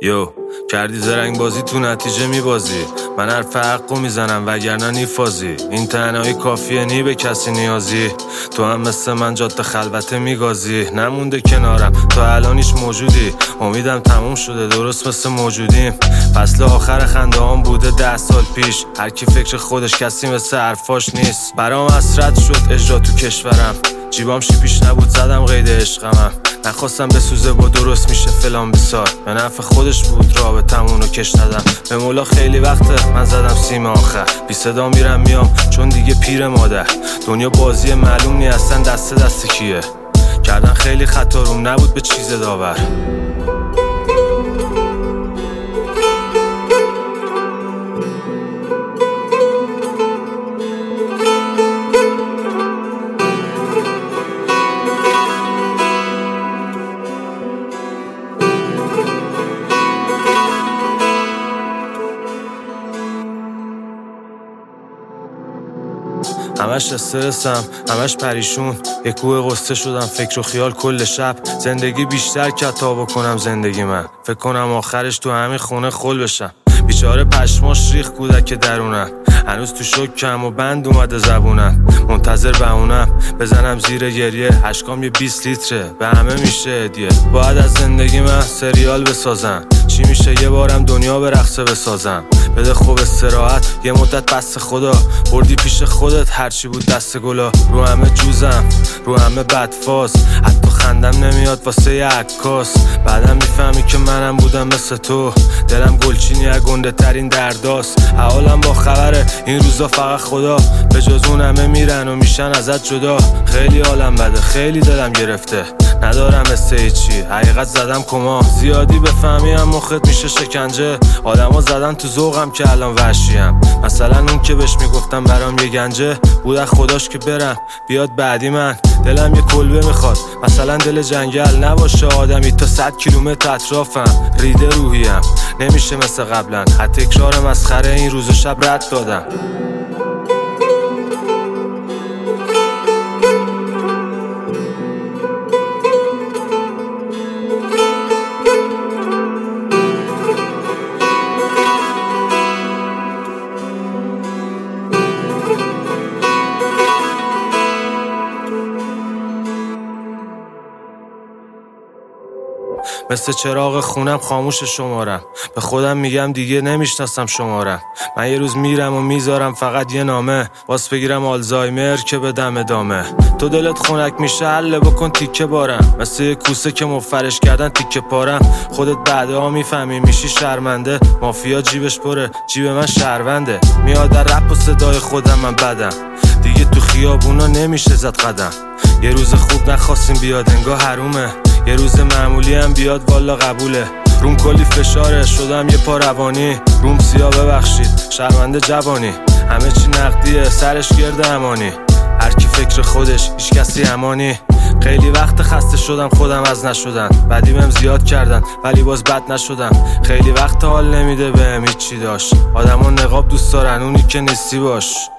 یو کردی زرنگ بازی تو نتیجه میبازی، من حرف حقو میزنم وگرنه نیفازی. این تنهایی کافیه نی به کسی نیازی، تو هم مثل من جاده خلوته میگازی. نمونده کنارم تا الانیش موجودی، امیدم تموم شده درست مثل موجودیم. فصل آخر خنده هم بوده 10 سال پیش، هر کی فکر خودش کسی مثل حرفاش نیست. برام حسرت شد اجرا تو کشورم، جیبام شیپیش نبود زدم قید عشقمم. نخواستم بسوزه با درست میشه فلان بسار، به نفع خودش بود رابطمونو کش ندم. به مولا خیلی وقته من زدم سیم آخر، بی صدا میرم میام چون دیگه پیر مادر. دنیا بازی معلوم نی اصلا دست کیه، کردن خیلی خطا روم نبود به چیز داور. همش استرسم، همش پریشون، یه کوه قصه شدم فکر و خیال کل شب. زندگی بیشتر کتا بکنم زندگی من، فکر کنم آخرش تو همین خونه خل بشم. بیچاره پشماش ریخ کودک درونم، هنوز تو شکم و بند اومده زبونم. منتظر بهونم بزنم زیر گریه، اشکام یه 20 لیتره به همه میشه هدیه. باید از زندگی من سریال بسازم، چی میشه یه بارم دنیا به رقصه بسازم. بده خوب استراحت یه مدت بس خدا، بردی پیش خودت هرچی بود دست گلا. رو همه جوزم رو همه بدفاز، حتی خندم نمیاد واسه یه عکاس. بعدم میفهمی که منم بودم مثل تو، دلم گلچینی از گنده ترین درداست. حالم با خبره این روزا فقط خدا، به جز اون همه میرن و میشن ازت جدا. خیلی حالم بده خیلی دلم گرفته، ندارم مثل هیچی حقیقت زدم کما. زیادی بفهمیم مخت میشه شکنجه، آدما زدن تو ذوقم که الان وحشیم. مثلا اون که بهش میگفتم برام یه گنجه بود، از خداش که برم بیاد بعدی من. دلم یه کلبه میخواد مثلا دل جنگل، نباشه آدمی تا 100 کیلومتر اطرافم. ریده روحیم نمیشه مثل قبلا، حتی تکرار مسخره این روز و شب رد دادم. مثل چراغ خونم خاموش شمارم، به خودم میگم دیگه نمیشناسم شمارم. من یه روز میرم و میذارم فقط یه نامه، باز بگیرم آلزایمر که بدم ادامه. تو دلت خنک میشه حل بکن تیکه بارم، مثل یه کوسه که مفرش کردن تیکه پارم. خودت بعدها میفهمی میشی شرمنده، مافیا جیبش پره جیب من شهرونده. میاد در رپ و صدای خودم من بدم، دیگه تو خیابونا نمیشه زد قدم. یه روز خوب نخواستیم بیاد انگاه حرومه، یه روز معمولی هم بیاد والا قبوله. روم کلی فشاره شدم یه پا روانی، روم سیاه ببخشید شرمنده جوانی. همه چی نقدیه سرش گرد امانی، هر کی فکر خودش هیچ کسی امانی. خیلی وقت خسته شدم خودم از نشدن، بعدی بهم زیاد کردن ولی باز بد نشدم. خیلی وقت حال نمیده بهم هیچی داشت، آدما نقاب دوست دارن اونی که نیستی باش.